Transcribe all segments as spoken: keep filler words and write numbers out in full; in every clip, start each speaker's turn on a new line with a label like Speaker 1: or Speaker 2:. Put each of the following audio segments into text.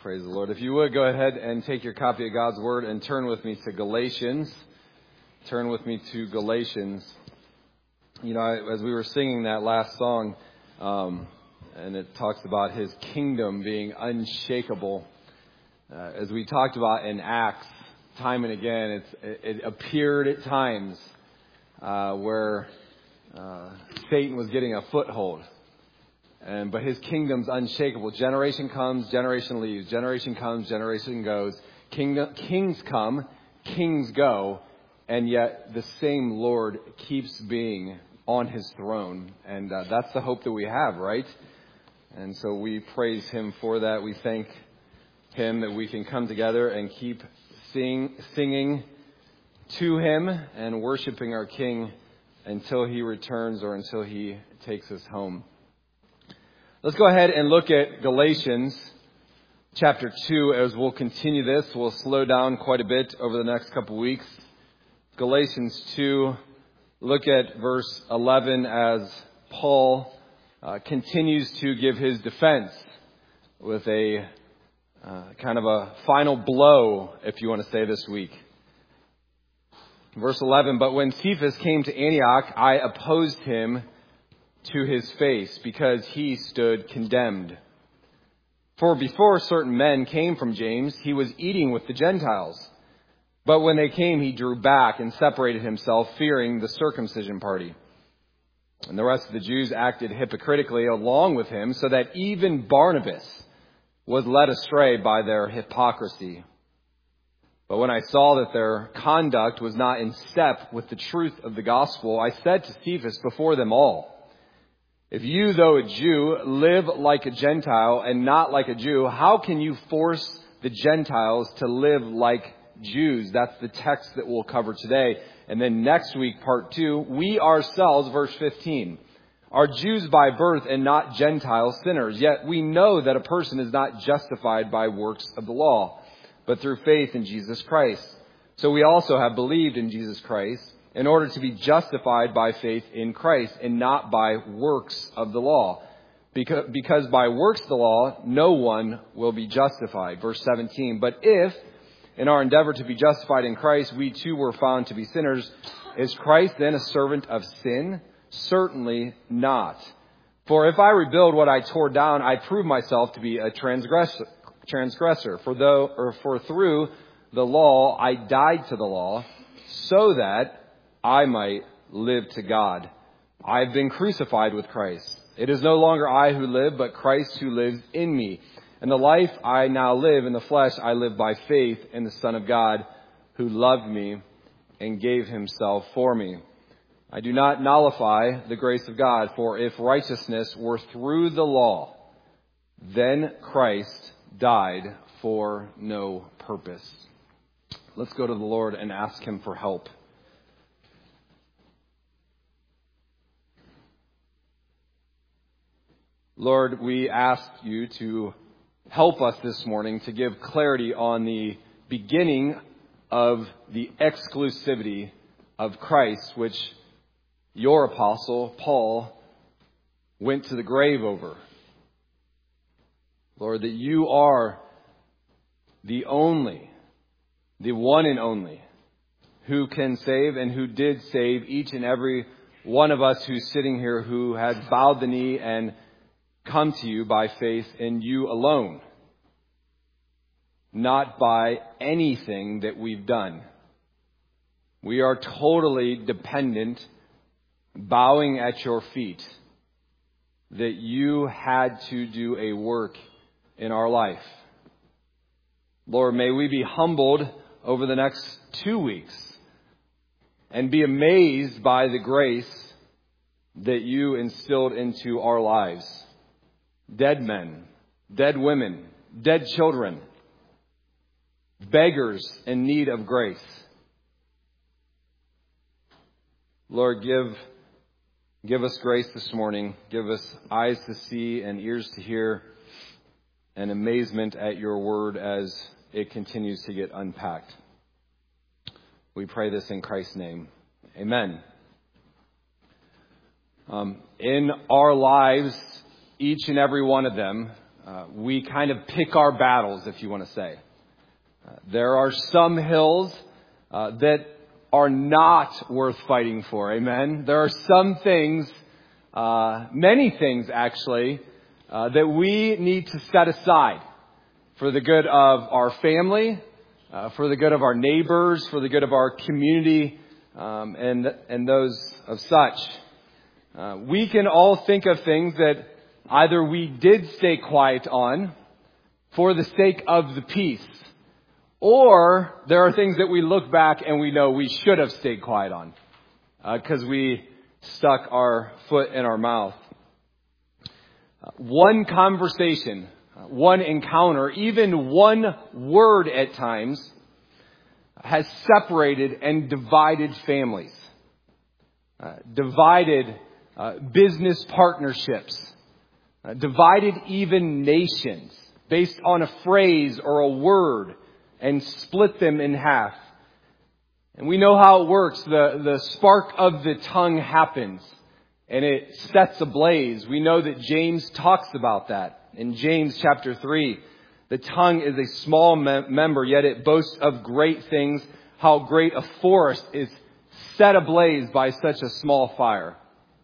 Speaker 1: Praise the Lord. If you would, go ahead and take your copy of God's Word and turn with me to Galatians. Turn with me to Galatians. You know, as we were singing that last song, um, and it talks about His kingdom being unshakable. Uh, as we talked about in Acts, time and again, it's, it, it appeared at times uh, where uh, Satan was getting a foothold. And, but his kingdom's unshakable. Generation comes, generation leaves. Generation comes, generation goes. Kingdom, kings come, kings go. And yet the same Lord keeps being on his throne. And uh, that's the hope that we have, right? And so we praise him for that. We thank him that we can come together and keep sing, singing to him and worshiping our King until he returns or until he takes us home. Let's go ahead and look at Galatians chapter two as we'll continue this. We'll slow down quite a bit over the next couple weeks. Galatians two, look at verse eleven as Paul uh, continues to give his defense with a uh, kind of a final blow, if you want to say this week. Verse eleven, but when Cephas came to Antioch, I opposed him to his face, because he stood condemned. For before certain men came from James, he was eating with the Gentiles. But when they came, he drew back and separated himself, fearing the circumcision party. And the rest of the Jews acted hypocritically along with him, so that even Barnabas was led astray by their hypocrisy. But when I saw that their conduct was not in step with the truth of the gospel, I said to Cephas before them all, if you, though a Jew, live like a Gentile and not like a Jew, how can you force the Gentiles to live like Jews? That's the text that we'll cover today. And then next week, part two, we ourselves, verse fifteen, are Jews by birth and not Gentile sinners. Yet we know that a person is not justified by works of the law, but through faith in Jesus Christ. So we also have believed in Jesus Christ, in order to be justified by faith in Christ and not by works of the law. Because, because by works of the law, no one will be justified. Verse seventeen, but if in our endeavor to be justified in Christ, we too were found to be sinners, is Christ then a servant of sin? Certainly not. For if I rebuild what I tore down, I prove myself to be a transgressor. transgressor. For though, or for through the law, I died to the law, so that I might live to God. I have been crucified with Christ. It is no longer I who live, but Christ who lives in me. And the life I now live in the flesh, I live by faith in the Son of God, who loved me and gave himself for me. I do not nullify the grace of God, for if righteousness were through the law, then Christ died for no purpose. Let's go to the Lord and ask him for help. Lord, we ask you to help us this morning to give clarity on the beginning of the exclusivity of Christ, which your apostle, Paul, went to the grave over. Lord, that you are the only, the one and only, who can save and who did save each and every one of us who's sitting here who has bowed the knee and come to you by faith in you alone, not by anything that we've done. We are totally dependent, bowing at your feet, that you had to do a work in our life. Lord, may we be humbled over the next two weeks and be amazed by the grace that you instilled into our lives. Dead men, dead women, dead children, beggars in need of grace. Lord, give, give us grace this morning. Give us eyes to see and ears to hear and amazement at your word as it continues to get unpacked. We pray this in Christ's name. Amen. Um, in our lives, each and every one of them, Uh, we kind of pick our battles, if you want to say. Uh, there are some hills uh, that are not worth fighting for. Amen. There are some things, uh, many things actually, uh, that we need to set aside for the good of our family, uh, for the good of our neighbors, for the good of our community, um, and and those of such. Uh, we can all think of things that either we did stay quiet on for the sake of the peace, or there are things that we look back and we know we should have stayed quiet on because uh, we stuck our foot in our mouth. Uh, one conversation, uh, one encounter, even one word at times has separated and divided families, uh, divided uh, business partnerships, uh, divided even nations based on a phrase or a word, and split them in half. And we know how it works. The, the spark of the tongue happens and it sets ablaze. We know that James talks about that. In James chapter three, the tongue is a small mem- member, yet it boasts of great things. How great a forest is set ablaze by such a small fire.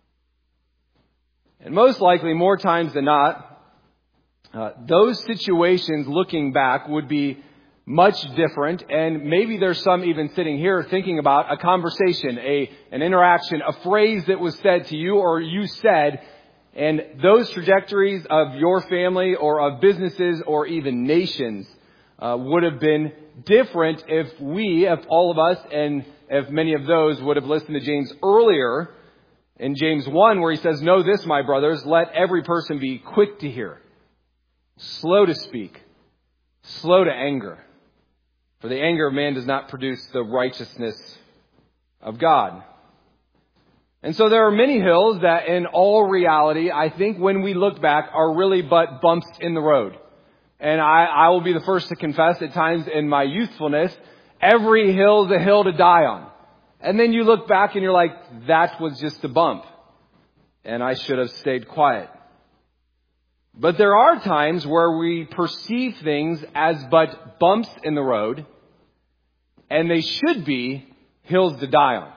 Speaker 1: And most likely, more times than not, uh, those situations looking back would be much different, and maybe there's some even sitting here thinking about a conversation, a an interaction, a phrase that was said to you or you said, and those trajectories of your family or of businesses or even nations uh, would have been different if we, if all of us, and if many of those would have listened to James earlier in James one, where he says, "Know this, my brothers, let every person be quick to hear, slow to speak, slow to anger. For the anger of man does not produce the righteousness of God." And so there are many hills that in all reality, I think when we look back, are really but bumps in the road. And I, I will be the first to confess at times in my youthfulness, every hill is a hill to die on. And then you look back and you're like, that was just a bump. And I should have stayed quiet. But there are times where we perceive things as but bumps in the road, and they should be hills to die on.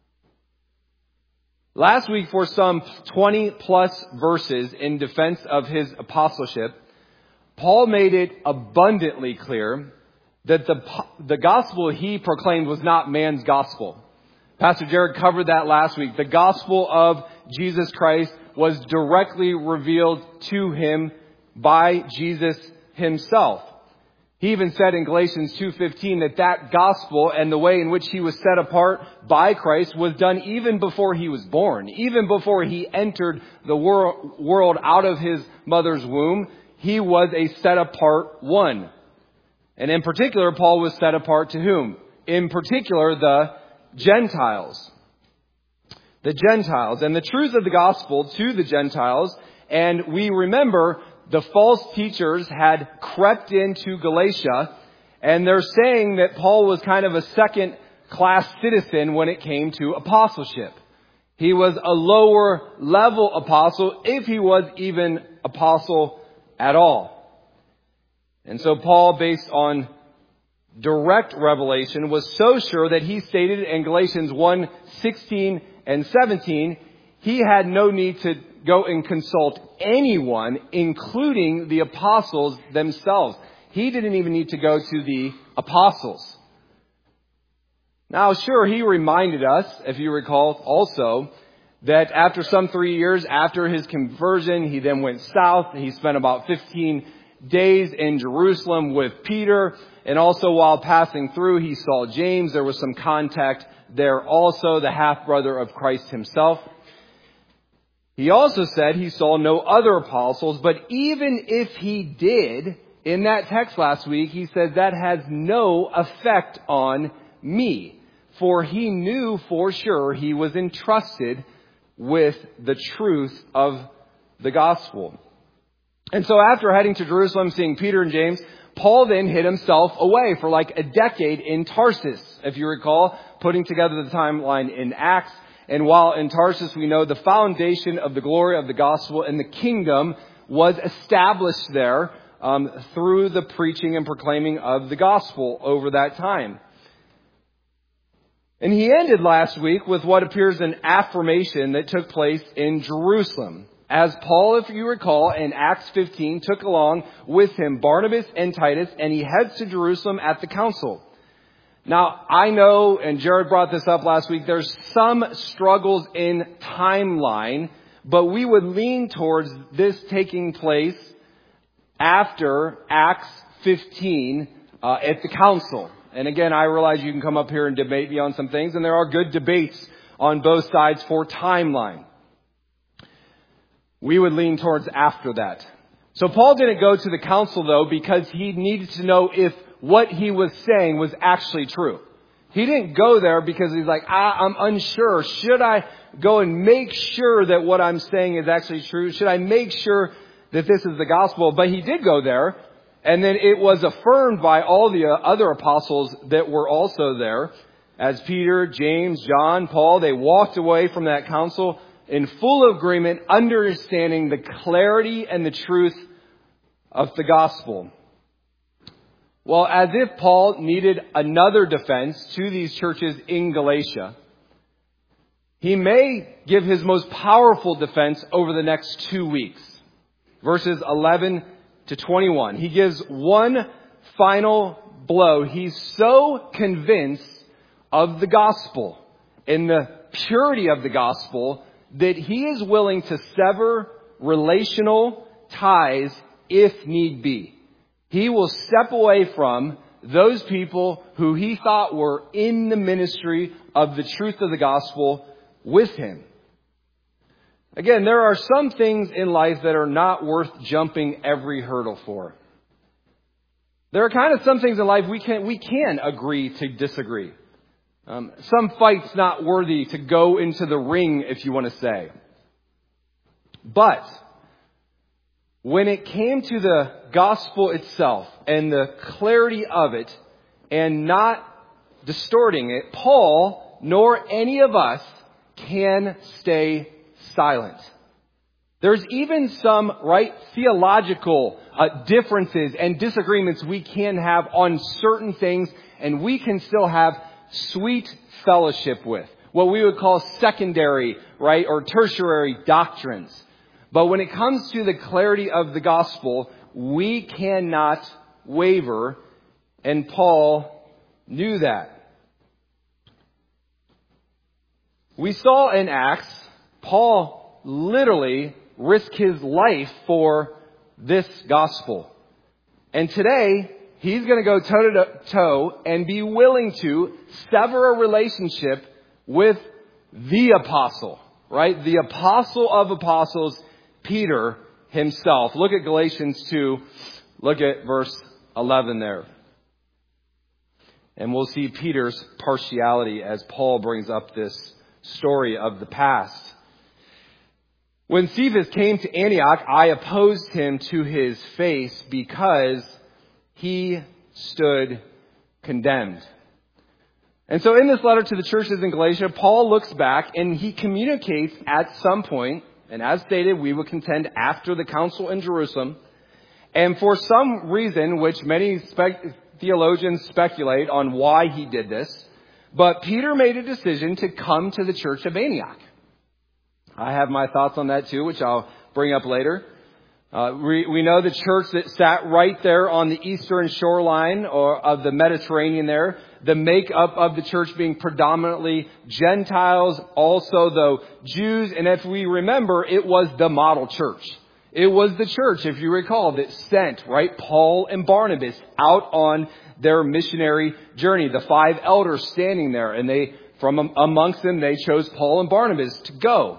Speaker 1: Last week, for some twenty plus verses in defense of his apostleship, Paul made it abundantly clear that the, the gospel he proclaimed was not man's gospel. Pastor Jared covered that last week. The gospel of Jesus Christ was directly revealed to him by Jesus himself. He even said in Galatians two fifteen that that gospel and the way in which he was set apart by Christ was done even before he was born. Even before he entered the wor- world out of his mother's womb, he was a set apart one. And in particular, Paul was set apart to whom? In particular, the Gentiles. The Gentiles and the truth of the gospel to the Gentiles. And we remember the false teachers had crept into Galatia, and they're saying that Paul was kind of a second class citizen when it came to apostleship. He was a lower level apostle, if he was even apostle at all. And so Paul, based on direct revelation, was so sure that he stated in Galatians one sixteen and seventeen, he had no need to go and consult anyone, including the apostles themselves. He didn't even need to go to the apostles. Now, sure, he reminded us, if you recall, also, that after some three years after his conversion, he then went south. He spent about fifteen days in Jerusalem with Peter. And also while passing through, he saw James. There was some contact there also, the half-brother of Christ himself. He also said he saw no other apostles, but even if he did, in that text last week, he said that has no effect on me. For he knew for sure he was entrusted with the truth of the gospel. And so after heading to Jerusalem, seeing Peter and James, Paul then hid himself away for like a decade in Tarsus, if you recall, putting together the timeline in Acts. And while in Tarsus we know the foundation of the glory of the gospel and the kingdom was established there um, through the preaching and proclaiming of the gospel over that time. And he ended last week with what appears an affirmation that took place in Jerusalem, as Paul, if you recall, in Acts fifteen, took along with him Barnabas and Titus, and he heads to Jerusalem at the council. Now, I know, and Jared brought this up last week, there's some struggles in timeline, but we would lean towards this taking place after Acts fifteen uh, at the council. And again, I realize you can come up here and debate me on some things, and there are good debates on both sides for timeline. We would lean towards after that. So Paul didn't go to the council, though, because he needed to know if what he was saying was actually true. He didn't go there because he's like, ah, I'm unsure. Should I go and make sure that what I'm saying is actually true? Should I make sure that this is the gospel? But he did go there. And then it was affirmed by all the other apostles that were also there, as Peter, James, John, Paul. They walked away from that council in full agreement, understanding the clarity and the truth of the gospel. Well, as if Paul needed another defense to these churches in Galatia, he may give his most powerful defense over the next two weeks. Verses eleven to twenty-one. He gives one final blow. He's so convinced of the gospel and the purity of the gospel that he is willing to sever relational ties if need be. He will step away from those people who he thought were in the ministry of the truth of the gospel with him. Again, there are some things in life that are not worth jumping every hurdle for. There are kind of some things in life we can we can agree to disagree. Um, some fights not worthy to go into the ring, if you want to say. But when it came to the gospel itself and the clarity of it and not distorting it, Paul nor any of us can stay silent. There's even some, right, theological uh, differences and disagreements we can have on certain things, and we can still have sweet fellowship with what we would call secondary, right, or tertiary doctrines. But when it comes to the clarity of the gospel, we cannot waver, and Paul knew that. We saw in Acts, Paul literally risked his life for this gospel. And today, he's going to go toe to toe and be willing to sever a relationship with the apostle, right? The apostle of apostles, Peter himself. Look at Galatians two. Look at verse eleven there. And we'll see Peter's partiality as Paul brings up this story of the past. When Cephas came to Antioch, I opposed him to his face because he stood condemned. And so in this letter to the churches in Galatia, Paul looks back and he communicates at some point, and as stated, we would contend after the council in Jerusalem, and for some reason, which many spec- theologians speculate on why he did this, but Peter made a decision to come to the church of Antioch. I have my thoughts on that too, which I'll bring up later. Uh, we, we know the church that sat right there on the eastern shoreline or of the Mediterranean there. The makeup of the church being predominantly Gentiles, also though Jews. And if we remember, it was the model church. It was the church, if you recall, that sent, right, Paul and Barnabas out on their missionary journey. The five elders standing there, and they, from amongst them, they chose Paul and Barnabas to go.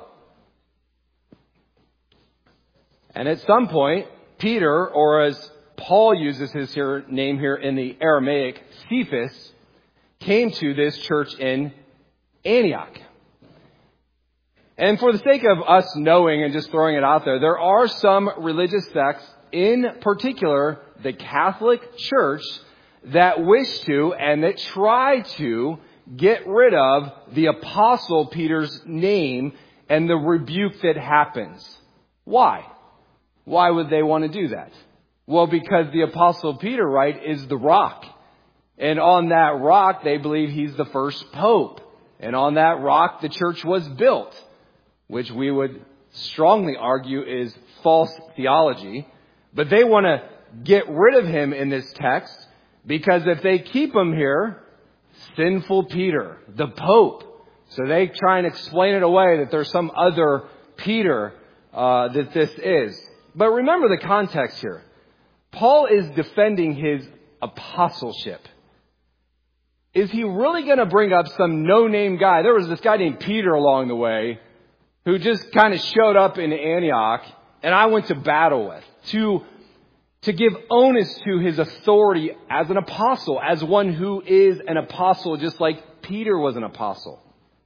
Speaker 1: And at some point, Peter, or as Paul uses his here, name here in the Aramaic, Cephas, came to this church in Antioch. And for the sake of us knowing and just throwing it out there, there are some religious sects, in particular the Catholic Church, that wish to and that try to get rid of the Apostle Peter's name and the rebuke that happens. Why?
Speaker 2: Why would they want to do that? Well, because the Apostle Peter, right, is the rock. And on that rock, they believe he's the first pope. And on that rock, the church was built, which we would strongly argue is false theology. But they want to get rid of him in this text because if they keep him here, sinful Peter, the Pope. So they try and explain it away that there's some other Peter uh, that this is. But remember the context here. Paul is defending his apostleship. Is he really going to bring up some no-name guy? There was this guy named Peter along the way who just kind of showed up in Antioch and I went to battle with to to give onus to his authority as an apostle, as one who is an apostle, just like Peter was an apostle.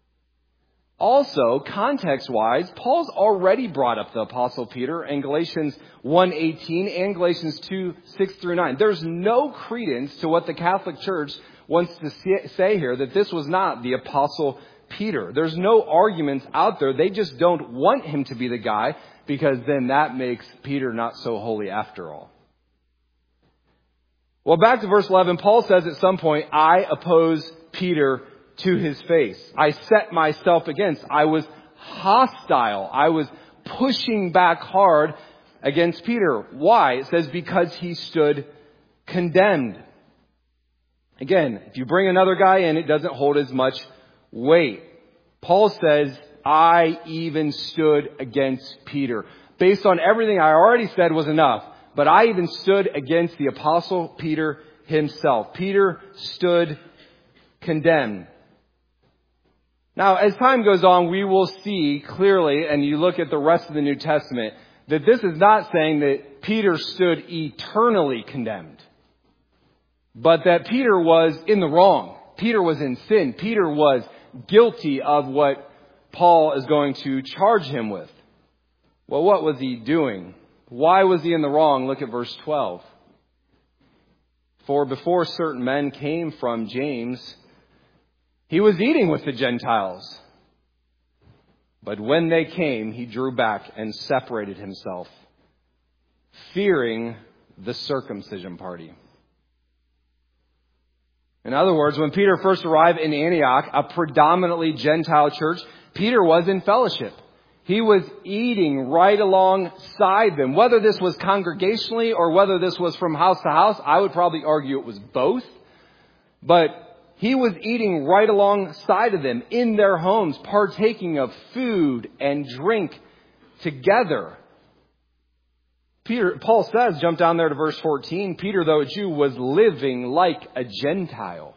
Speaker 2: Also, context-wise, Paul's already brought up the apostle Peter in Galatians one eighteen and Galatians two six through nine. There's no credence to what the Catholic Church wants to say here, that this was not the apostle Peter. There's no arguments out there. They just don't want him to be the guy, because then that makes Peter not so holy after all. Well, back to verse eleven, Paul says at some point, I oppose Peter to his face. I set myself against. I was hostile. I was pushing back hard against Peter. Why? It says because he stood condemned. Again, if you bring another guy in, it doesn't hold as much weight. Paul says, I even stood against Peter. Based on everything I already said was enough. But I even stood against the apostle Peter himself. Peter stood condemned. Now, as time goes on, we will see clearly, and you look at the rest of the New Testament, that this is not saying that Peter stood eternally condemned, but that Peter was in the wrong. Peter was in sin. Peter was guilty of what Paul is going to charge him with. Well, what was he doing? Why was he in the wrong? Look at verse twelve. For before certain men came from James, he was eating with the Gentiles. But when they came, he drew back and separated himself, fearing the circumcision party. In other words, when Peter first arrived in Antioch, a predominantly Gentile church, Peter was in fellowship. He was eating right alongside them. Whether this was congregationally or whether this was from house to house, I would probably argue it was both. But he was eating right alongside of them in their homes, partaking of food and drink together. Peter, Paul says, jump down there to verse fourteen, Peter, though a Jew, was living like a Gentile.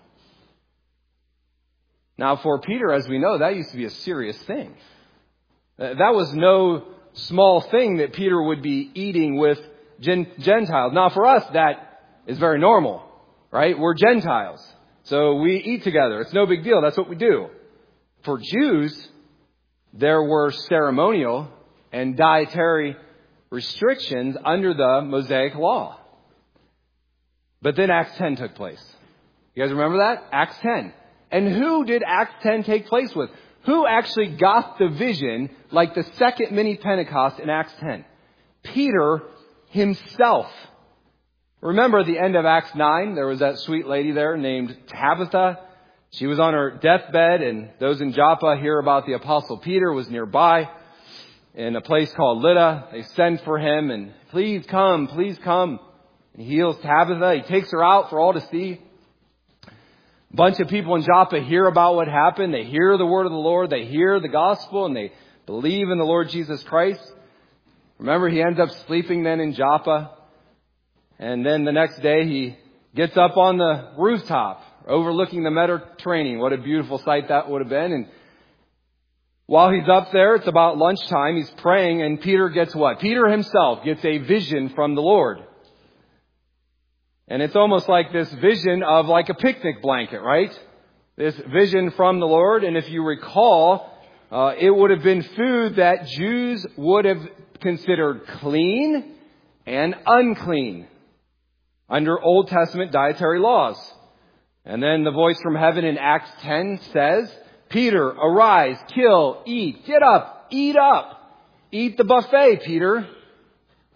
Speaker 2: Now, for Peter, as we know, that used to be a serious thing. That was no small thing that Peter would be eating with Gentiles. Now, for us, that is very normal, right? We're Gentiles. So we eat together. It's no big deal. That's what we do. For Jews, there were ceremonial and dietary restrictions under the Mosaic law. But then Acts ten took place. You guys remember that? Acts ten. And who did Acts ten take place with? Who actually got the vision like the second mini Pentecost in Acts ten? Peter himself. Remember at the end of Acts nine, there was that sweet lady there named Tabitha. She was on her deathbed, and those in Joppa hear about the Apostle Peter was nearby in a place called Lydda. They send for him and, please come, please come. He heals Tabitha. He takes her out for all to see. A bunch of people in Joppa hear about what happened. They hear the word of the Lord. They hear the gospel and they believe in the Lord Jesus Christ. Remember, he ends up sleeping then in Joppa. And then the next day he gets up on the rooftop overlooking the Mediterranean. What a beautiful sight that would have been. And while he's up there, it's about lunchtime. He's praying and Peter gets what? Peter himself gets a vision from the Lord. And it's almost like this vision of like a picnic blanket, right? This vision from the Lord. And if you recall, uh, it would have been food that Jews would have considered clean and unclean under Old Testament dietary laws. And then the voice from heaven in Acts ten says, Peter, arise, kill, eat, get up, eat up. Eat the buffet, Peter.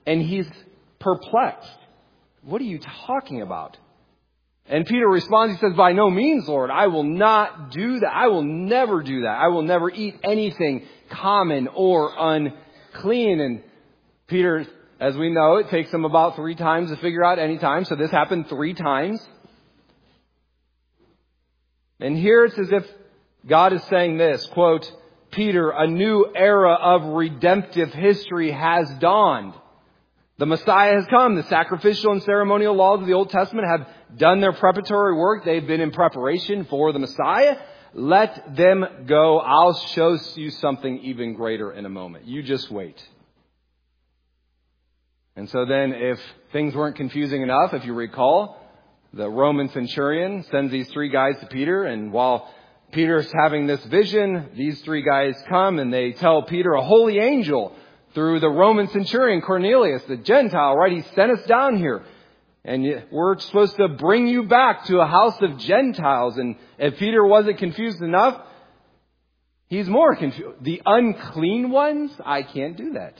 Speaker 2: And he's perplexed. What are you talking about? And Peter responds, he says, by no means, Lord, I will not do that. I will never do that. I will never eat anything common or unclean. And Peter, as we know, it takes him about three times to figure out any time. So this happened three times. And here it's as if God is saying this, quote, Peter, a new era of redemptive history has dawned. The Messiah has come. The sacrificial and ceremonial laws of the Old Testament have done their preparatory work. They've been in preparation for the Messiah. Let them go. I'll show you something even greater in a moment. You just wait. And so then if things weren't confusing enough, if you recall, the Roman centurion sends these three guys to Peter. And while Peter's having this vision, these three guys come and they tell Peter, a holy angel through the Roman centurion Cornelius, the Gentile, right? He sent us down here. And we're supposed to bring you back to a house of Gentiles. And if Peter wasn't confused enough, he's more confused. The unclean ones? I can't do that.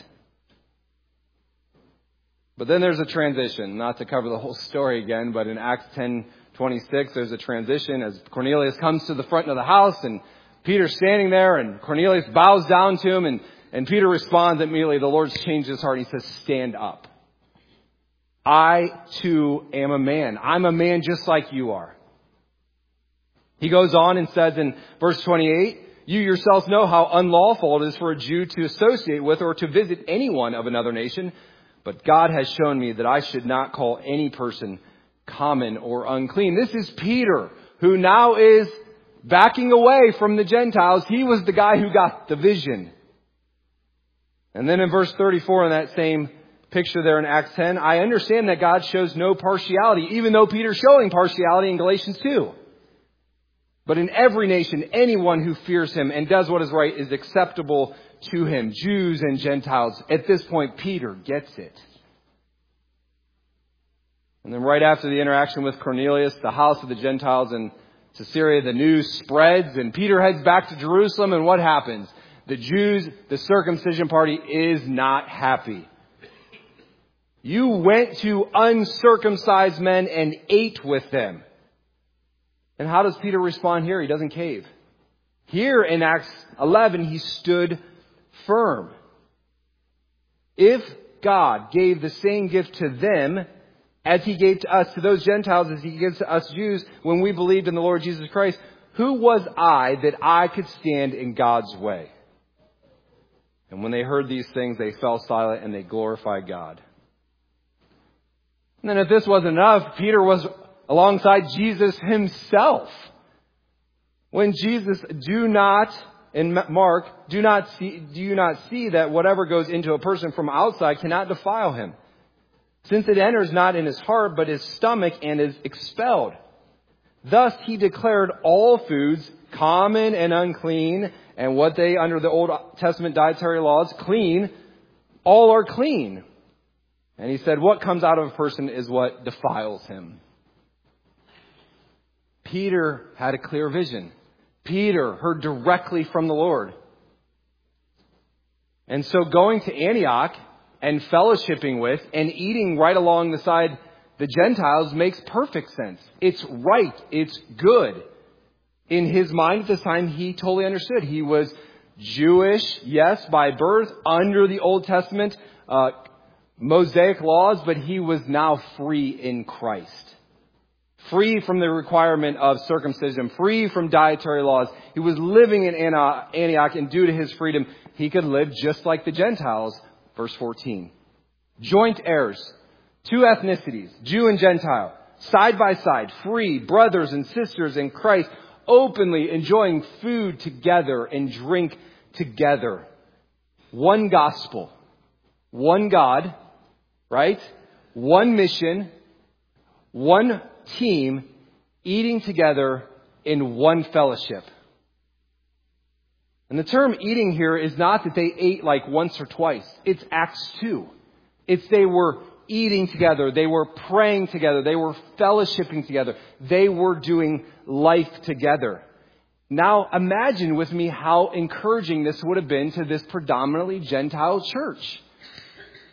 Speaker 2: But then there's a transition. Not to cover the whole story again, but in Acts ten twenty-six, there's a transition as Cornelius comes to the front of the house and Peter's standing there and Cornelius bows down to him and, and Peter responds immediately. The Lord's changed his heart. He says, stand up. I too am a man. I'm a man just like you are. He goes on and says in verse twenty-eight, you yourselves know how unlawful it is for a Jew to associate with or to visit anyone of another nation. But God has shown me that I should not call any person common or unclean. This is Peter, who now is backing away from the Gentiles. He was the guy who got the vision. And then in verse thirty-four in that same picture there in Acts ten, I understand that God shows no partiality, even though Peter's showing partiality in Galatians two. But in every nation, anyone who fears him and does what is right is acceptable to him, Jews and Gentiles. At this point, Peter gets it. And then right after the interaction with Cornelius, the house of the Gentiles in Caesarea, the news spreads and Peter heads back to Jerusalem. And what happens? The Jews, the circumcision party is not happy. You went to uncircumcised men and ate with them. And how does Peter respond here? He doesn't cave. Here in Acts eleven, he stood firm. If God gave the same gift to them as he gave to us, to those Gentiles, as he gives to us Jews, when we believed in the Lord Jesus Christ, who was I that I could stand in God's way? And when they heard these things, they fell silent and they glorified God. And then if this wasn't enough, Peter was alongside Jesus himself. When Jesus, do not, in Mark, do not see, do you not see that whatever goes into a person from outside cannot defile him? Since it enters not in his heart, but his stomach and is expelled. Thus he declared all foods common and unclean, and what they under the Old Testament dietary laws clean, all are clean. And he said, what comes out of a person is what defiles him. Peter had a clear vision. Peter heard directly from the Lord. And so going to Antioch and fellowshipping with and eating right along the side the Gentiles makes perfect sense. It's right. It's good. In his mind at this time, he totally understood. He was Jewish, yes, by birth, under the Old Testament uh, Mosaic laws, but he was now free in Christ. Free from the requirement of circumcision, free from dietary laws. He was living in Antioch, and due to his freedom, he could live just like the Gentiles. Verse fourteen. Joint heirs, two ethnicities, Jew and Gentile, side by side, free, brothers and sisters in Christ, openly enjoying food together and drink together. One gospel, one God, right? One mission, one team, eating together in one fellowship. And the term eating here is not that they ate like once or twice. It's Acts two. It's they were eating together. They were praying together. They were fellowshipping together. They were doing life together. Now imagine with me how encouraging this would have been to this predominantly Gentile church.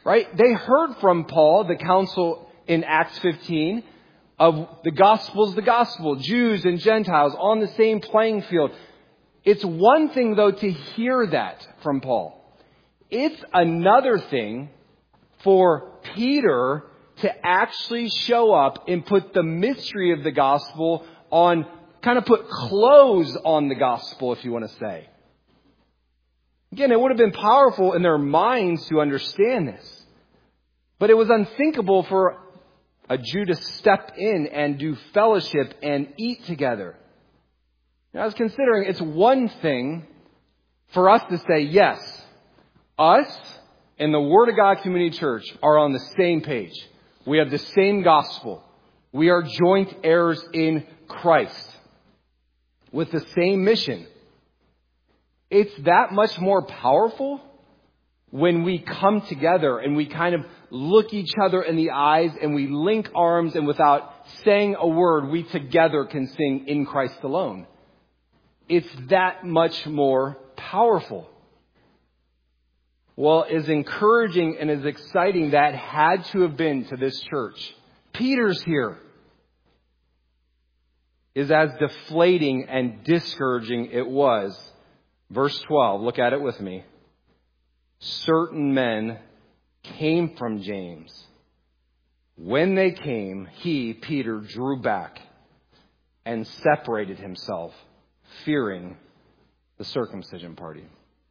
Speaker 2: right? They heard from Paul, the council in Acts fifteen, of the gospel's the gospel, Jews and Gentiles on the same playing field. It's one thing, though, to hear that from Paul. It's another thing for Peter to actually show up and put the mystery of the gospel on, kind of put clothes on the gospel, if you want to say. Again, it would have been powerful in their minds to understand this. But it was unthinkable for a Jew to step in and do fellowship and eat together. Now, I was considering it's one thing for us to say, yes, us and the Word of God Community Church are on the same page. We have the same gospel. We are joint heirs in Christ with the same mission. It's that much more powerful when we come together and we kind of look each other in the eyes and we link arms, and without saying a word, we together can sing In Christ Alone. It's that much more powerful. Well, as encouraging and as exciting that had to have been to this church, Peter's here is as deflating and discouraging it was. Verse twelve, look at it with me. Certain men came from James. When they came, he, Peter, drew back and separated himself, fearing the circumcision party.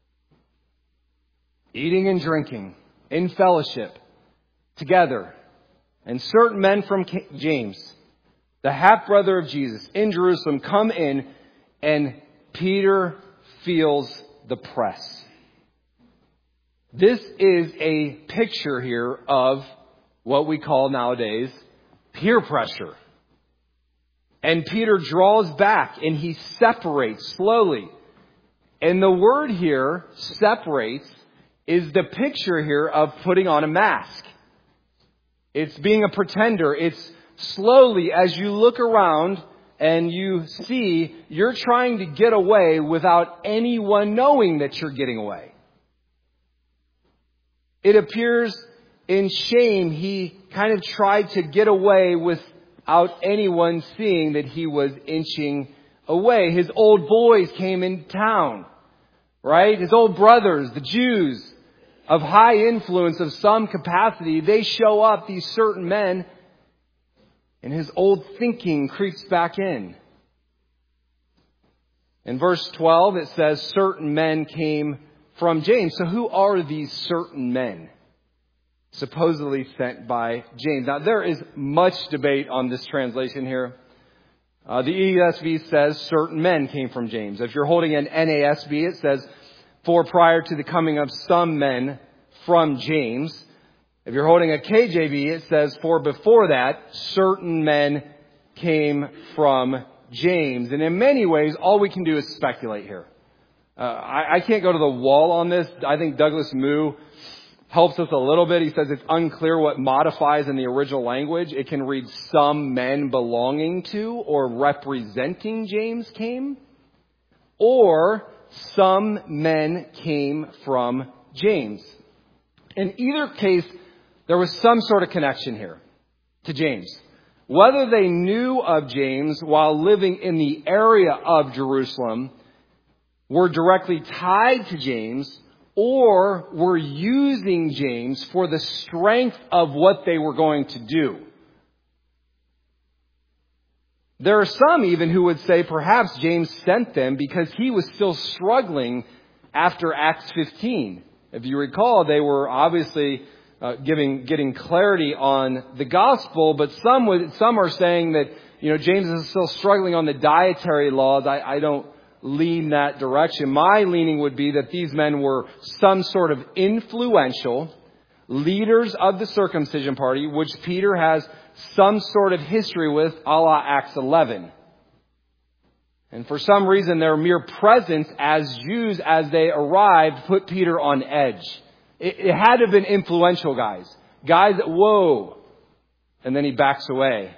Speaker 2: Eating and drinking in fellowship together. And certain men from James, the half-brother of Jesus, in Jerusalem, come in, and Peter feels the press. This is a picture here of what we call nowadays peer pressure. And Peter draws back and he separates slowly. And the word here, separates, is the picture here of putting on a mask. It's being a pretender. It's slowly, as you look around and you see, you're trying to get away without anyone knowing that you're getting away. It appears in shame he kind of tried to get away without anyone seeing that he was inching away. His old boys came in town, right? His old brothers, the Jews, of high influence of some capacity, they show up, these certain men, and his old thinking creeps back in. In verse twelve, it says, certain men came from James. So who are these certain men supposedly sent by James? Now, there is much debate on this translation here. Uh, the E S V says certain men came from James. If you're holding an N A S B, it says, for prior to the coming of some men from James. If you're holding a K J V, it says, for before that, certain men came from James. And in many ways, all we can do is speculate here. Uh, I, I can't go to the wall on this. I think Douglas Moo helps us a little bit. He says it's unclear what modifies in the original language. It can read some men belonging to or representing James came, or some men came from James. In either case, there was some sort of connection here to James. Whether they knew of James while living in the area of Jerusalem, were directly tied to James, or were using James for the strength of what they were going to do. There are some even who would say perhaps James sent them because he was still struggling after Acts fifteen. If you recall, they were obviously uh, giving getting clarity on the gospel, but some would some are saying that, you know, James is still struggling on the dietary laws. I, I don't lean that direction. My leaning would be that these men were some sort of influential leaders of the circumcision party, which Peter has some sort of history with, a la Acts eleven. And for some reason, their mere presence as Jews as they arrived put Peter on edge. It, it had to have been influential guys. Guys that, whoa. And then he backs away.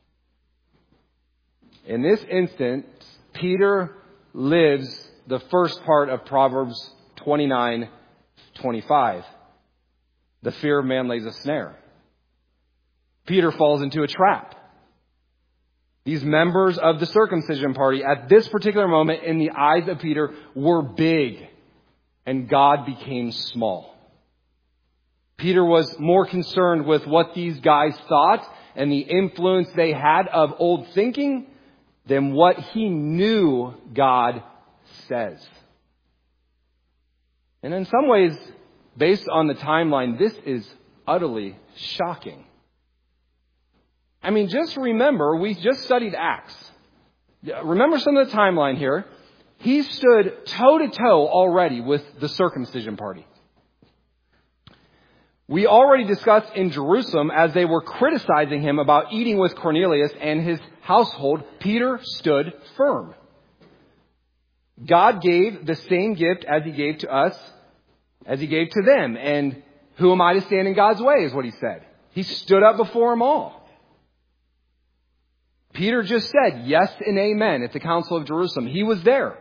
Speaker 2: In this instance, Peter lives the first part of Proverbs twenty-nine twenty-five. the fear of man lays a snare. Peter falls into a trap. These members of the circumcision party at this particular moment in the eyes of Peter were big, and God became small. Peter was more concerned with what these guys thought and the influence they had of old thinking than what he knew God says. And in some ways, based on the timeline, this is utterly shocking. I mean, just remember, we just studied Acts. Remember some of the timeline here. He stood toe-to-toe already with the circumcision party. We already discussed in Jerusalem, as they were criticizing him about eating with Cornelius and his household, Peter stood firm. God gave the same gift as he gave to us, as he gave to them. And who am I to stand in God's way, is what he said. He stood up before them all. Peter just said yes and amen at the Council of Jerusalem. He was there.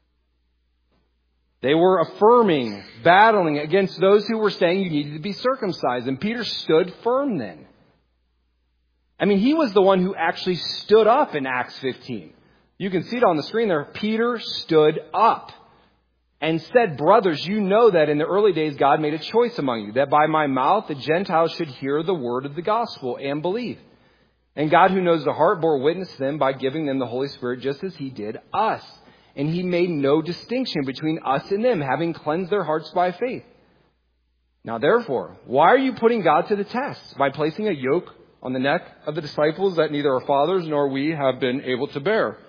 Speaker 2: They were affirming, battling against those who were saying you needed to be circumcised. And Peter stood firm then. I mean, he was the one who actually stood up in Acts fifteen. You can see it on the screen there. Peter stood up and said, brothers, you know that in the early days God made a choice among you, that by my mouth the Gentiles should hear the word of the gospel and believe. And God, who knows the heart, bore witness to them by giving them the Holy Spirit just as he did us. And he made no distinction between us and them, having cleansed their hearts by faith. Now, therefore, why are you putting God to the test by placing a yoke on the neck of the disciples that neither our fathers nor we have been able to bear?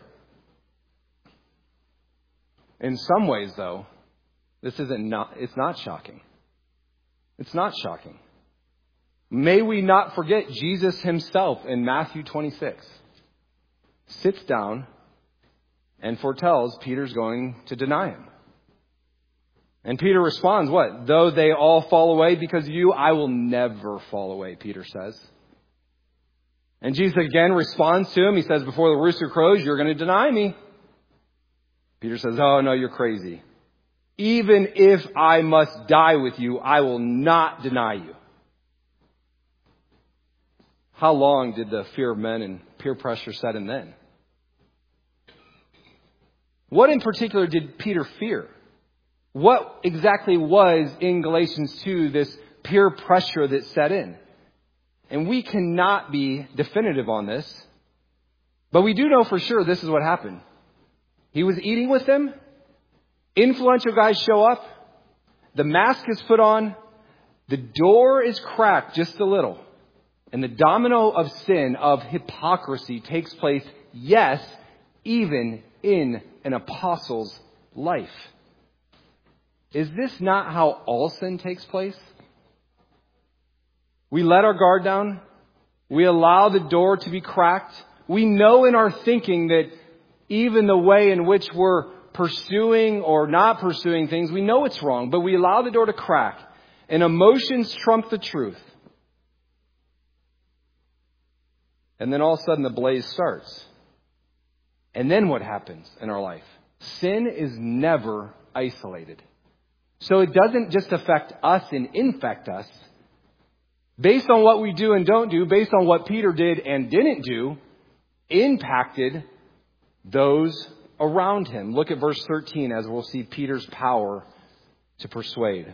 Speaker 2: In some ways, though, this isn't not, it's not shocking. It's not shocking. May we not forget Jesus himself in Matthew twenty-six sits down and foretells Peter's going to deny him. And Peter responds, what? Though they all fall away because of you, I will never fall away, Peter says. And Jesus again responds to him. He says, before the rooster crows, you're going to deny me. Peter says, oh, no, you're crazy. Even if I must die with you, I will not deny you. How long did the fear of men and peer pressure set in then? What in particular did Peter fear? What exactly was in Galatians two this peer pressure that set in? And we cannot be definitive on this, but we do know for sure this is what happened. He was eating with them. Influential guys show up. The mask is put on. The door is cracked just a little. And the domino of sin, of hypocrisy takes place, yes, even in an apostle's life. Is this not how all sin takes place? We let our guard down. We allow the door to be cracked. We know in our thinking that even the way in which we're pursuing or not pursuing things, we know it's wrong, but we allow the door to crack. And emotions trump the truth. And then all of a sudden the blaze starts. And then what happens in our life? Sin is never isolated. So it doesn't just affect us and infect us. Based on what we do and don't do, based on what Peter did and didn't do, impacted those around him. Look at verse thirteen as we'll see Peter's power to persuade.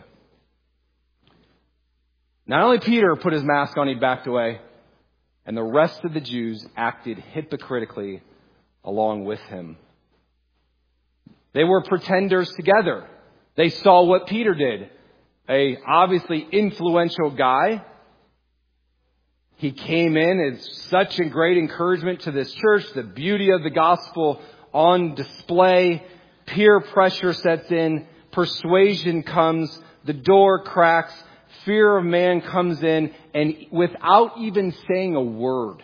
Speaker 2: Not only Peter put his mask on, he backed away, and the rest of the Jews acted hypocritically along with him. They were pretenders together. They saw what Peter did. A obviously influential guy. He came in as such a great encouragement to this church. The beauty of the gospel on display. Peer pressure sets in. Persuasion comes. The door cracks. Fear of man comes in. And without even saying a word.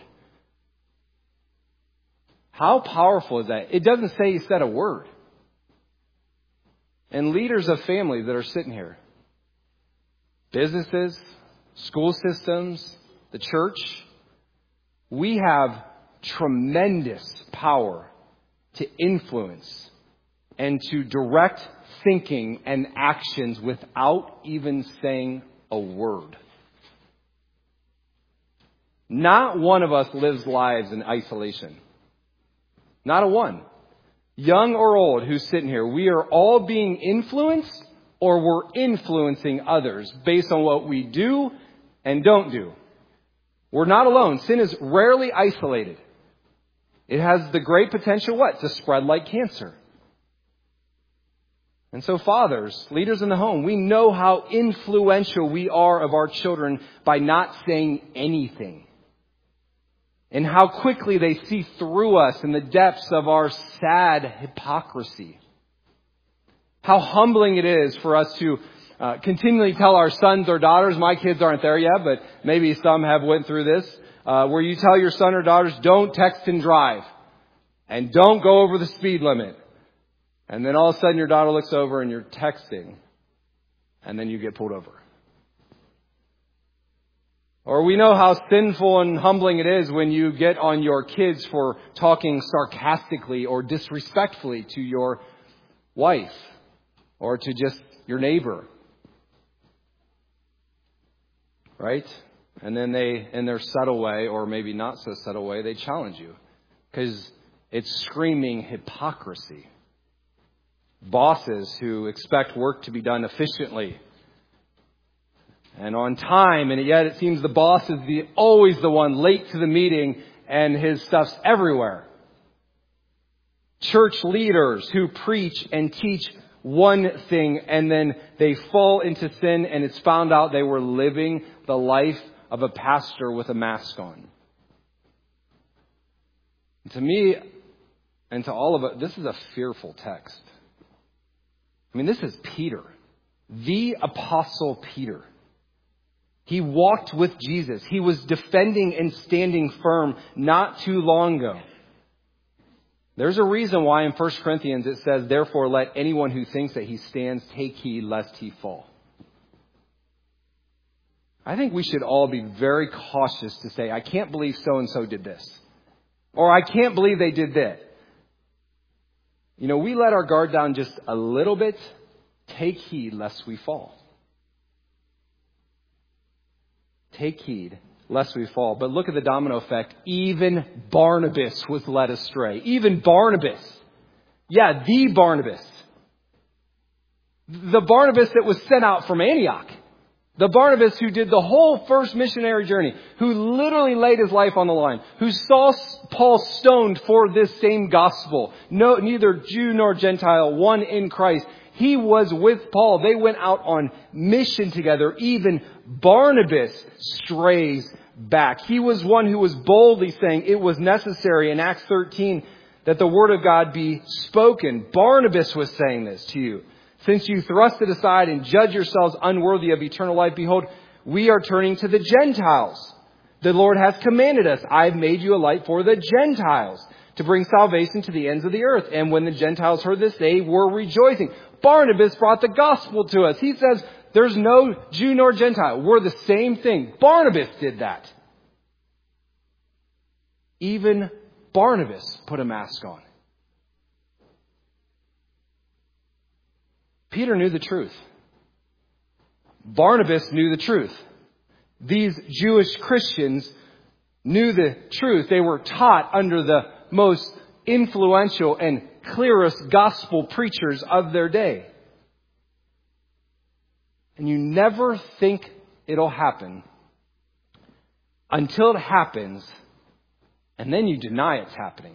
Speaker 2: How powerful is that? It doesn't say he said a word. And leaders of families that are sitting here. Businesses, school systems, the church. We have tremendous power to influence and to direct thinking and actions without even saying a word. Not one of us lives lives in isolation. Not a one. Young or old who's sitting here, we are all being influenced or we're influencing others based on what we do and don't do. We're not alone. Sin is rarely isolated. It has the great potential, what? To spread like cancer. And so fathers, leaders in the home, we know how influential we are of our children by not saying anything. And how quickly they see through us in the depths of our sad hypocrisy. How humbling it is for us to uh, continually tell our sons or daughters, my kids aren't there yet, but maybe some have went through this, uh, where you tell your son or daughters, don't text and drive. And don't go over the speed limit. And then all of a sudden your daughter looks over and you're texting. And then you get pulled over. Or we know how sinful and humbling it is when you get on your kids for talking sarcastically or disrespectfully to your wife or to just your neighbor. Right? And then they, in their subtle way, or maybe not so subtle way, they challenge you. Because it's screaming hypocrisy. Bosses who expect work to be done efficiently and on time, and yet it seems the boss is the always the one late to the meeting and his stuff's everywhere. Church leaders who preach and teach one thing and then they fall into sin and it's found out they were living the life of a pastor with a mask on. To me and to all of us, this is a fearful text. I mean, this is Peter, the Apostle Peter. He walked with Jesus. He was defending and standing firm not too long ago. There's a reason why in First Corinthians it says, therefore let anyone who thinks that he stands take heed lest he fall. I think we should all be very cautious to say, I can't believe so-and-so did this. Or I can't believe they did that. You know, we let our guard down just a little bit. Take heed lest we fall. Take heed lest we fall. But look at the domino effect. Even Barnabas was led astray. Even Barnabas. Yeah, the Barnabas. The Barnabas that was sent out from Antioch. The Barnabas who did the whole first missionary journey, who literally laid his life on the line, who saw Paul stoned for this same gospel. No, neither Jew nor Gentile, one in Christ. He was with Paul. They went out on mission together. Even Barnabas strays back. He was one who was boldly saying it was necessary in Acts thirteen that the word of God be spoken. Barnabas was saying this to you. Since you thrust it aside and judge yourselves unworthy of eternal life, behold, we are turning to the Gentiles. The Lord has commanded us, I have made you a light for the Gentiles, to bring salvation to the ends of the earth. And when the Gentiles heard this, they were rejoicing. Barnabas brought the gospel to us. He says, there's no Jew nor Gentile. We're the same thing. Barnabas did that. Even Barnabas put a mask on. Peter knew the truth. Barnabas knew the truth. These Jewish Christians knew the truth. They were taught under the most influential and clearest gospel preachers of their day. And you never think it'll happen until it happens, and then you deny it's happening.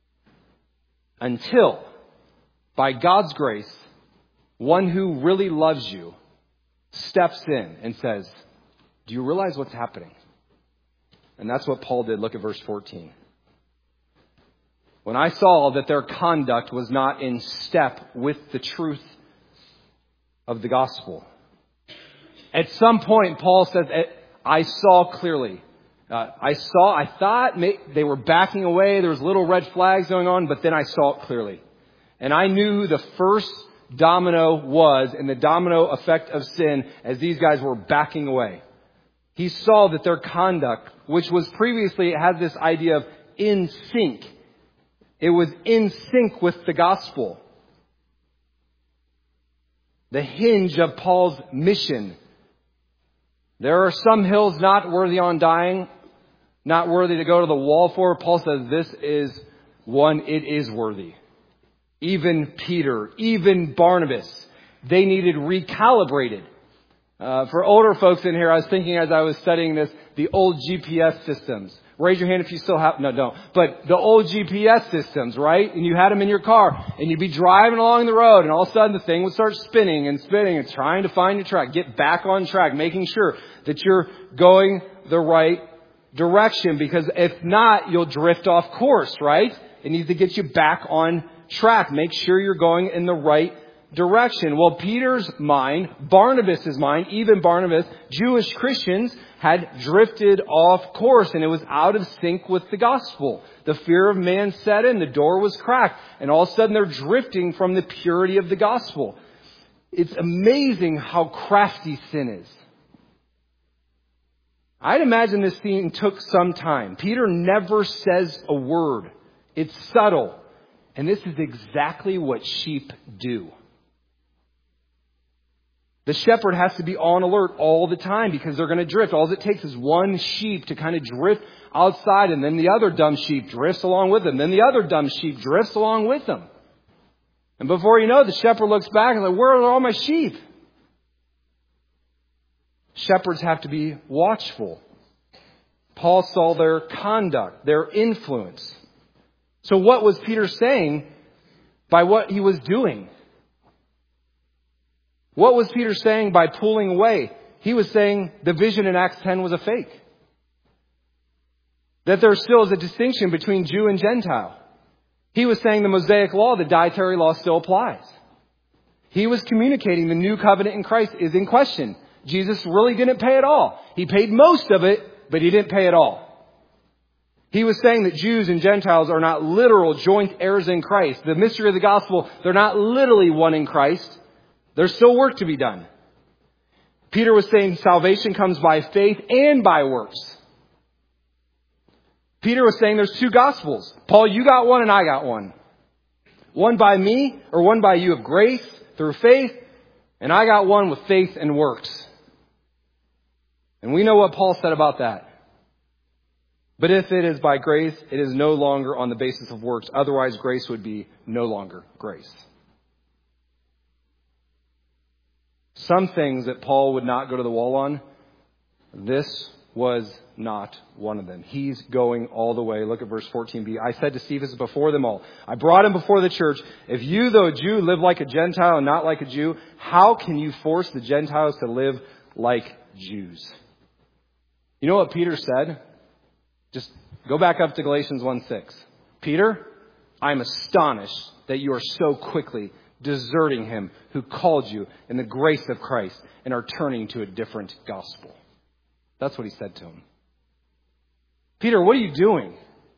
Speaker 2: Until, by God's grace, one who really loves you steps in and says, do you realize what's happening? And that's what Paul did. Look at verse fourteen. When I saw that their conduct was not in step with the truth of the gospel. At some point, Paul says, I saw clearly. Uh, I saw, I thought may, they were backing away. There was little red flags going on, but then I saw it clearly. And I knew who the first domino was in the domino effect of sin as these guys were backing away. He saw that their conduct, which was previously, it had this idea of in sync. It was in sync with the gospel. The hinge of Paul's mission There are some hills not worthy on dying, not worthy to go to the wall for. Paul says this is one, it is worthy. Even Peter, even Barnabas, they needed recalibrated. Uh, for older folks in here, I was thinking as I was studying this, the old G P S systems. Raise your hand if you still have, no, don't. But the old G P S systems, right? And you had them in your car and you'd be driving along the road and all of a sudden the thing would start spinning and spinning and trying to find your track, get back on track, making sure that you're going the right direction, because if not, you'll drift off course, right? It needs to get you back on track. Make sure you're going in the right direction. Well, Peter's mind, Barnabas' mind, even Barnabas, Jewish Christians had drifted off course, and it was out of sync with the gospel. The fear of man set in, the door was cracked, and all of a sudden they're drifting from the purity of the gospel. It's amazing how crafty sin is. I'd imagine this scene took some time. Peter never says a word. It's subtle. And this is exactly what sheep do. The shepherd has to be on alert all the time because they're going to drift. All it takes is one sheep to kind of drift outside, and then the other dumb sheep drifts along with them. Then the other dumb sheep drifts along with them. And before you know it, the shepherd looks back and is like, where are all my sheep? Shepherds have to be watchful. Paul saw their conduct, their influence. So what was Peter saying by what he was doing? What was Peter saying by pulling away? He was saying the vision in Acts ten was a fake. That there still is a distinction between Jew and Gentile. He was saying the Mosaic law, the dietary law, still applies. He was communicating the new covenant in Christ is in question. Jesus really didn't pay it all. He paid most of it, but he didn't pay it all. He was saying that Jews and Gentiles are not literal joint heirs in Christ. The mystery of the gospel, they're not literally one in Christ. There's still work to be done. Peter was saying salvation comes by faith and by works. Peter was saying there's two gospels. Paul, you got one and I got one. One by me or one by you of grace through faith. And I got one with faith and works. And we know what Paul said about that. But if it is by grace, it is no longer on the basis of works. Otherwise, grace would be no longer grace. Some things that Paul would not go to the wall on, this was not one of them. He's going all the way. Look at verse fourteen b. I said to Cephas before them all, I brought him before the church. If you, though a Jew, live like a Gentile and not like a Jew, how can you force the Gentiles to live like Jews? You know what Peter said? Just go back up to Galatians one six. Peter, I'm astonished that you are so quickly deserting him who called you in the grace of Christ and are turning to a different gospel. That's what he said to him. Peter, what are you doing?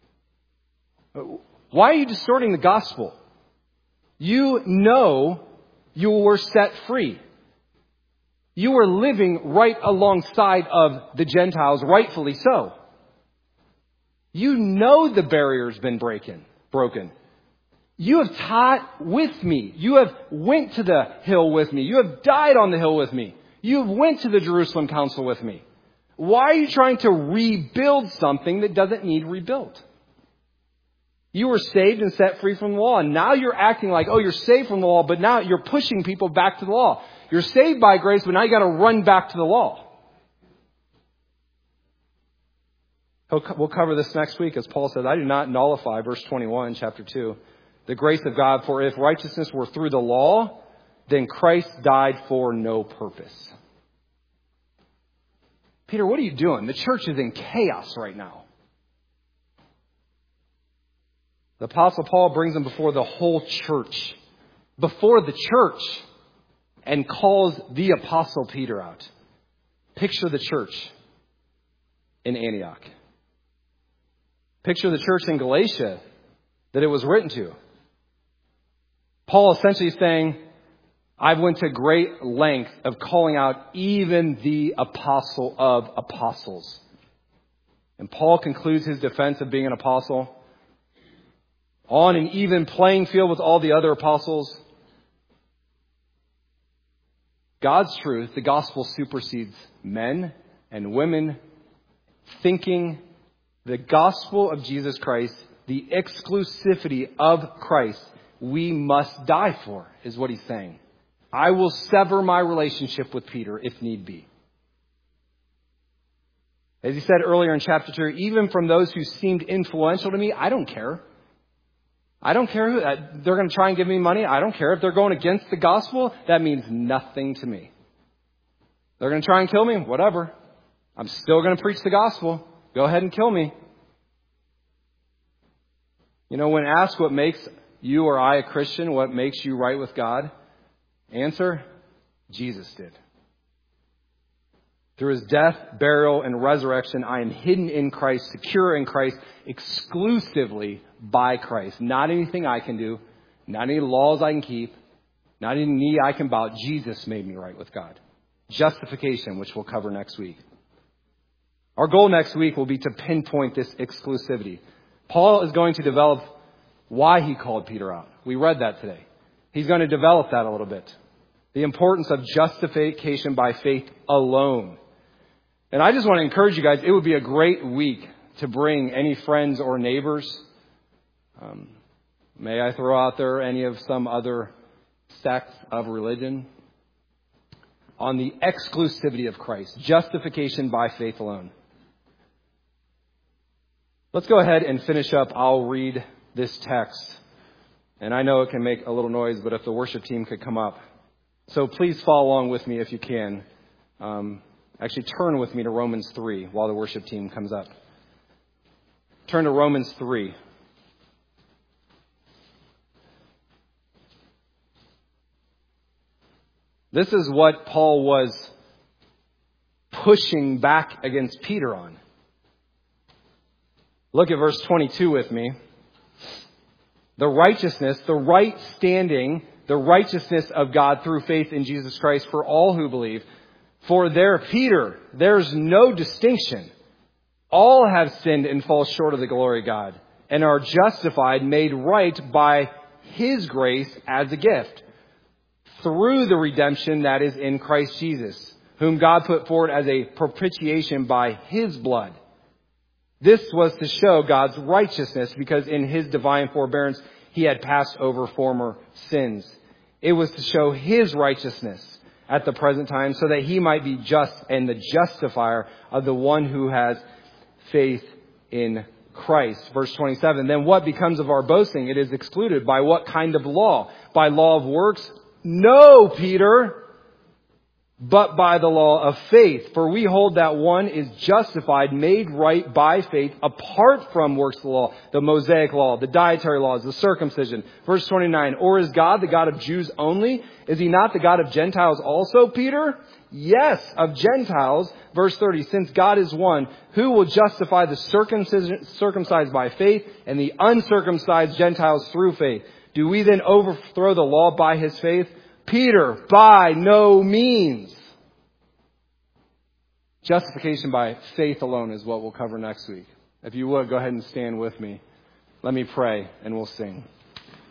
Speaker 2: Why are you distorting the gospel? You know you were set free. You were living right alongside of the Gentiles, rightfully so. You know the barrier's been breaking, broken. You have taught with me. You have went to the hill with me. You have died on the hill with me. You have went to the Jerusalem Council with me. Why are you trying to rebuild something that doesn't need rebuilt? You were saved and set free from the law. And now you're acting like, oh, you're saved from the law, but now you're pushing people back to the law. You're saved by grace, but now you got to run back to the law. We'll cover this next week, as Paul says, I do not nullify, verse twenty-one, chapter two, the grace of God. For if righteousness were through the law, then Christ died for no purpose. Peter, what are you doing? The church is in chaos right now. The Apostle Paul brings them before the whole church, before the church, and calls the Apostle Peter out. Picture the church in Antioch. Picture the church in Galatia that it was written to. Paul essentially is saying, I went to great length of calling out even the apostle of apostles. And Paul concludes his defense of being an apostle on an even playing field with all the other apostles. God's truth, the gospel supersedes men and women thinking the gospel of Jesus Christ, the exclusivity of Christ, we must die for, is what he's saying. I will sever my relationship with Peter if need be. As he said earlier in chapter two, even from those who seemed influential to me, I don't care. I don't care who, they're going to try and give me money. I don't care. If they're going against the gospel, that means nothing to me. They're going to try and kill me, whatever. I'm still going to preach the gospel. Go ahead and kill me. You know, when asked what makes you or I a Christian, what makes you right with God, answer, Jesus did. Through his death, burial, and resurrection, I am hidden in Christ, secure in Christ, exclusively by Christ. Not anything I can do, not any laws I can keep, not any knee I can bow. Jesus made me right with God. Justification, which we'll cover next week. Our goal next week will be to pinpoint this exclusivity. Paul is going to develop why he called Peter out. We read that today. He's going to develop that a little bit. The importance of justification by faith alone. And I just want to encourage you guys, it would be a great week to bring any friends or neighbors. Um, may I throw out there any of some other sects of religion? On the exclusivity of Christ. Justification by faith alone. Let's go ahead and finish up. I'll read this text. And I know it can make a little noise, but if the worship team could come up. So please follow along with me if you can. Um, actually, turn with me to Romans three while the worship team comes up. Turn to Romans three. This is what Paul was pushing back against Peter on. Look at verse twenty-two with me. The righteousness, the right standing, the righteousness of God through faith in Jesus Christ for all who believe. For there, Peter, there's no distinction. All have sinned and fall short of the glory of God and are justified, made right by his grace as a gift through the redemption that is in Christ Jesus, whom God put forward as a propitiation by his blood. This was to show God's righteousness because in his divine forbearance, he had passed over former sins. It was to show his righteousness at the present time so that he might be just and the justifier of the one who has faith in Christ. Verse twenty-seven, then what becomes of our boasting? It is excluded. By what kind of law? By law of works? No, Peter. But by the law of faith. For we hold that one is justified, made right by faith, apart from works of the law, the Mosaic law, the dietary laws, the circumcision. Verse twenty-nine, or is God the God of Jews only? Is he not the God of Gentiles also, Peter? Yes, of Gentiles. Verse thirty, since God is one, who will justify the circumcision, circumcised by faith and the uncircumcised Gentiles through faith? Do we then overthrow the law by his faith? Peter, by no means. Justification by faith alone is what we'll cover next week. If you would, go ahead and stand with me. Let me pray and we'll sing.